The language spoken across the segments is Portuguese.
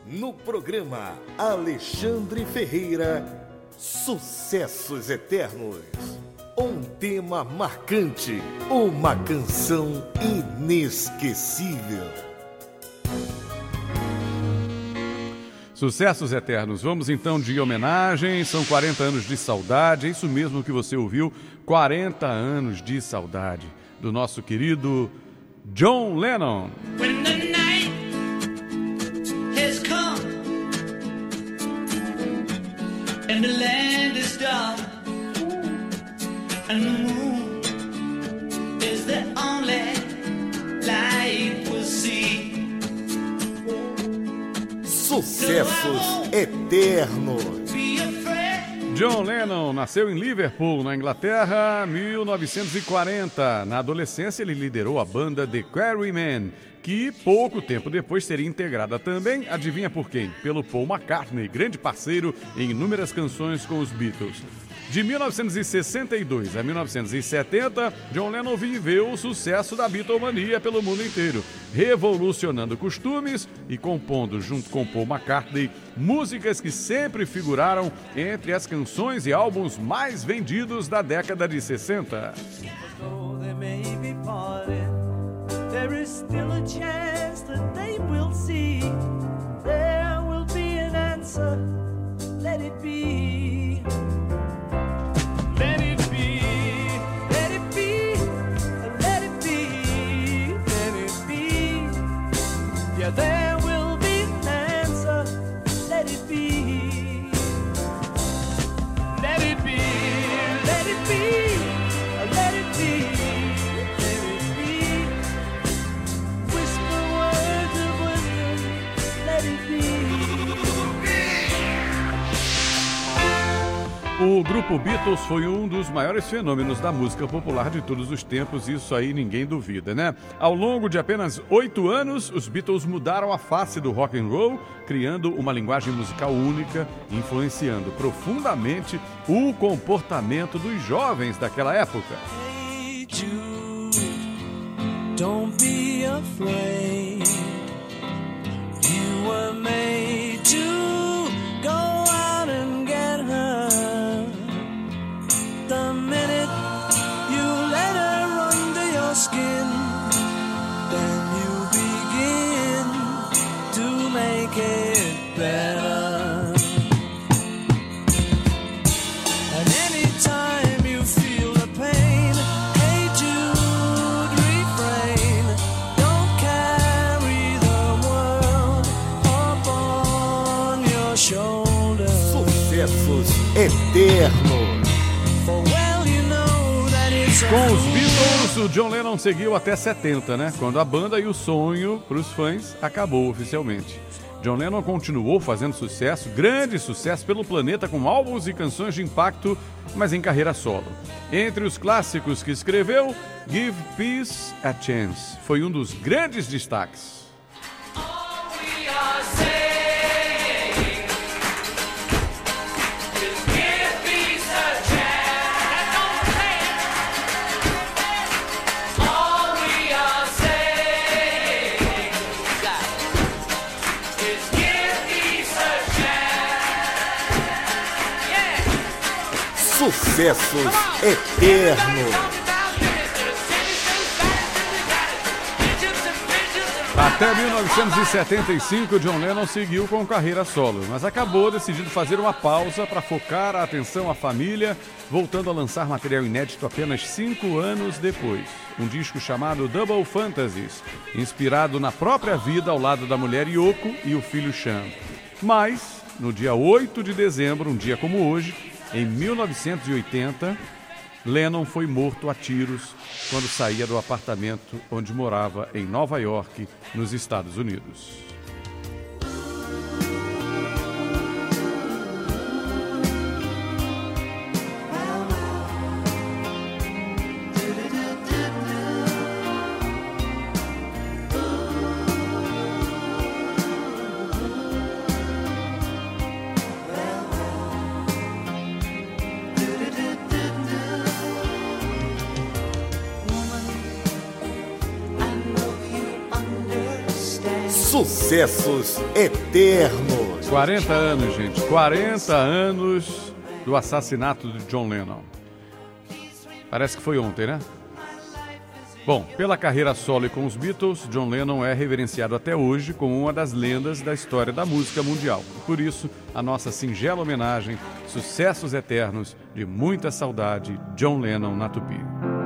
No programa Alexandre Ferreira, Sucessos Eternos. Um tema marcante, uma canção inesquecível. Sucessos Eternos. Vamos então de homenagem. São 40 anos de saudade. É isso mesmo que você ouviu. 40 anos de saudade do nosso querido John Lennon. When the night has come and the land is dark and the moon is the only light we'll see. Sucessos Eternos. John Lennon nasceu em Liverpool, na Inglaterra, 1940. Na adolescência, ele liderou a banda The Quarrymen, que pouco tempo depois seria integrada também, adivinha por quem? Pelo Paul McCartney, grande parceiro em inúmeras canções com os Beatles. De 1962 a 1970, John Lennon viveu o sucesso da Beatlemania pelo mundo inteiro, revolucionando costumes e compondo, junto com Paul McCartney, músicas que sempre figuraram entre as canções e álbuns mais vendidos da década de 60. Let it be, let it be, let it be, let it be. Yeah, there will be an answer. Let it be. Let it be, let it be, let it be, let it be. Whisper words of wisdom. Let it be. O grupo Beatles foi um dos maiores fenômenos da música popular de todos os tempos, isso aí ninguém duvida, né? Ao longo de apenas 8 anos, os Beatles mudaram a face do rock and roll, criando uma linguagem musical única, influenciando profundamente o comportamento dos jovens daquela época. Hey Jude, don't be afraid. You were made to go out and get her. The minute you let her under your skin, then you begin to make it better. And anytime you feel the pain, hey Jude, refrain. Don't carry the world upon your shoulders. Sucessos Eternos. Com os Beatles, o John Lennon seguiu até 70, né? Quando a banda e o sonho para os fãs acabou oficialmente. John Lennon continuou fazendo sucesso, grande sucesso pelo planeta com álbuns e canções de impacto, mas em carreira solo. Entre os clássicos que escreveu, Give Peace a Chance foi um dos grandes destaques. Sucessos Eternos. Até 1975, John Lennon seguiu com carreira solo, mas acabou decidindo fazer uma pausa para focar a atenção à família, voltando a lançar material inédito apenas 5 anos depois. Um disco chamado Double Fantasies, inspirado na própria vida ao lado da mulher Yoko e o filho Sean. Mas, no dia 8 de dezembro, um dia como hoje, em 1980, Lennon foi morto a tiros quando saía do apartamento onde morava em Nova York, nos Estados Unidos. Sucessos eternos. 40 anos, gente. 40 anos do assassinato de John Lennon. Parece que foi ontem, né? Bom, pela carreira solo e com os Beatles, John Lennon é reverenciado até hoje como uma das lendas da história da música mundial. E por isso, a nossa singela homenagem, Sucessos Eternos, de muita saudade, John Lennon na Tupi.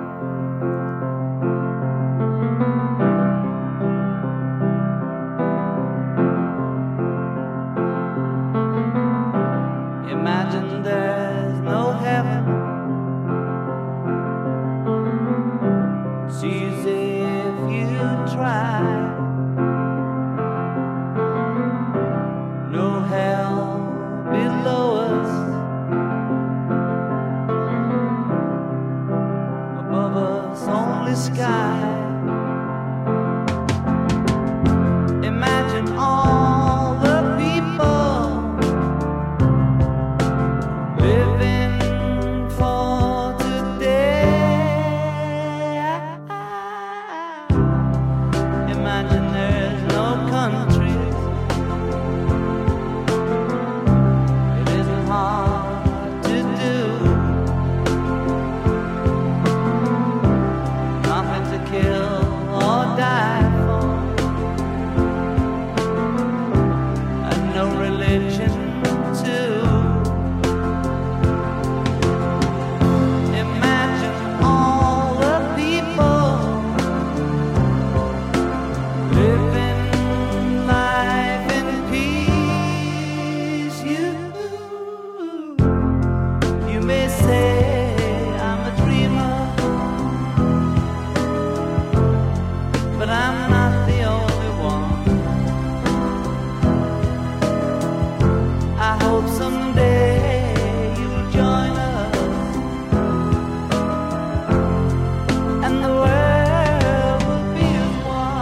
Imagine there's no heaven. It's easy if you try. No hell below us. Above us only sky. Imagine all the people living for today. Imagine there's no countries. It isn't hard to do. Nothing to kill or die for, and no religion too. Imagine all the people living life in peace. You may say I'm a dreamer, but I'm not the only one. I hope someday you'll join us, and the world will be as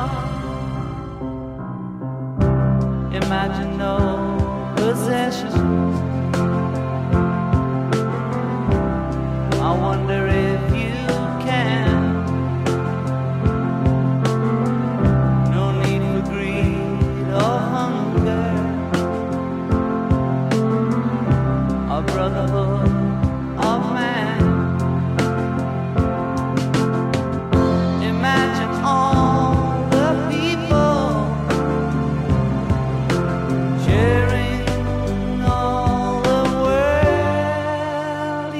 one. Imagine no possessions. I wonder if you can. No need for greed or hunger, a brotherhood of man. Imagine all the people sharing all the world.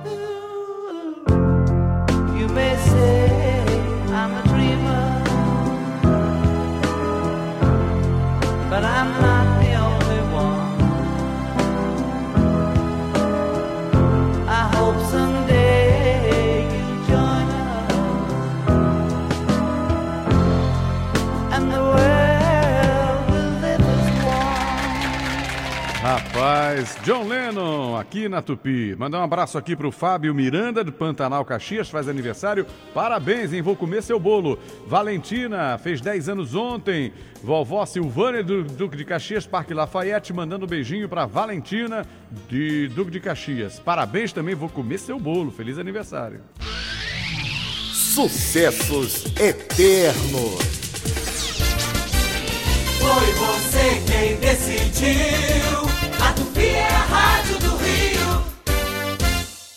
You may say I'm a dreamer, but I'm not the only one. I hope someday you'll join us, and the world will live as one. Rapaz, John Lennon aqui na Tupi. Mandar um abraço aqui pro Fábio Miranda, do Pantanal Caxias, faz aniversário. Parabéns, hein? Vou comer seu bolo. Valentina, fez 10 anos ontem. Vovó Silvânia, do Duque de Caxias, Parque Lafayette, mandando um beijinho pra Valentina, de Duque de Caxias. Parabéns também, vou comer seu bolo. Feliz aniversário. Sucessos eternos. Foi você quem decidiu. A Tupi é a rádio